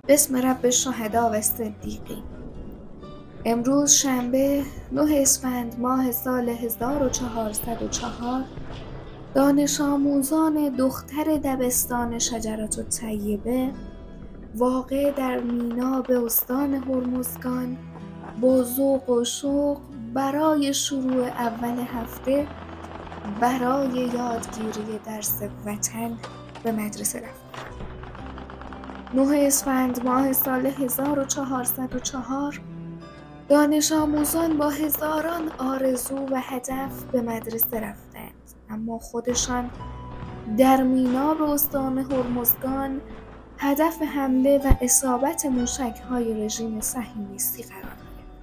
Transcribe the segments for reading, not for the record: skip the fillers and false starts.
بسم رب الشهدا و صدیقین. امروز شنبه 9 اسفند ماه سال 1404 دانش آموزان دختر دبستان شجرة الطیبه واقع در مینا به استان هرمزگان با ذوق و شوق برای شروع اول هفته برای یادگیری درس وطن به مدرسه رفتند. 9 اسفند ماه سال 1404 دانش آموزان با هزاران آرزو و هدف به مدرسه رفتند، اما خودشان در مینا به استان هرمزگان هدف حمله و اصابت موشک‌های رژیم صهیونیستی قرار گرفتند.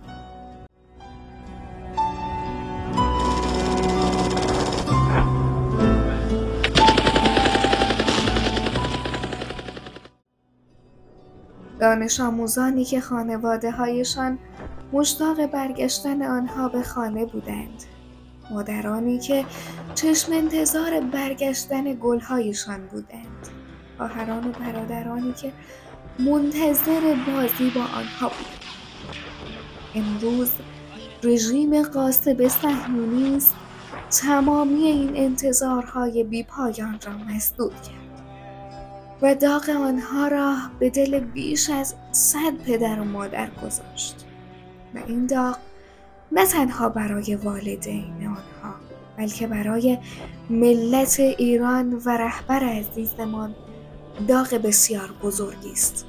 دانش آموزانی که خانواده‌هایشان مشتاق برگشتن آنها به خانه بودند، مادرانی که چشم انتظار برگشتن گل‌هایشان بودند، خواهران و برادرانی که منتظر بازی با آنها بودند. امروز رژیم غاصب صهیونیست تمامی این انتظارهای بی‌پایان را مسدود کرد و داغ آنها را به دل بیش از 100 پدر و مادر گذاشت و این داغ نه تنها برای والدین آنها بلکه برای ملت ایران و رهبر عزیزمان داغ بسیار بزرگی است.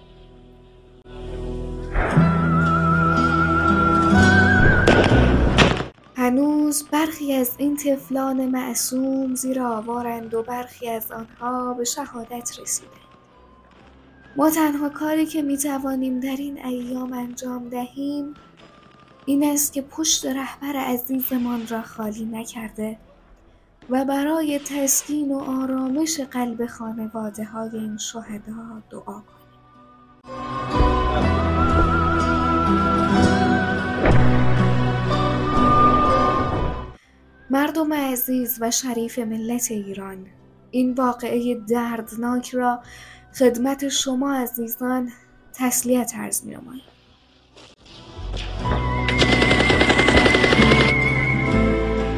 هنوز برخی از این طفلان معصوم زیر آوارند و برخی از آنها به شهادت رسیدند. ما تنها کاری که میتوانیم در این ایام انجام دهیم این است که پشت رهبر عزیزمان را خالی نکرده و برای تسکین و آرامش قلب خانواده‌های این شهدا دعا کنیم. مردم عزیز و شریف ملت ایران، این واقعه دردناک را خدمت شما عزیزان تسلیت عرض می‌نماییم.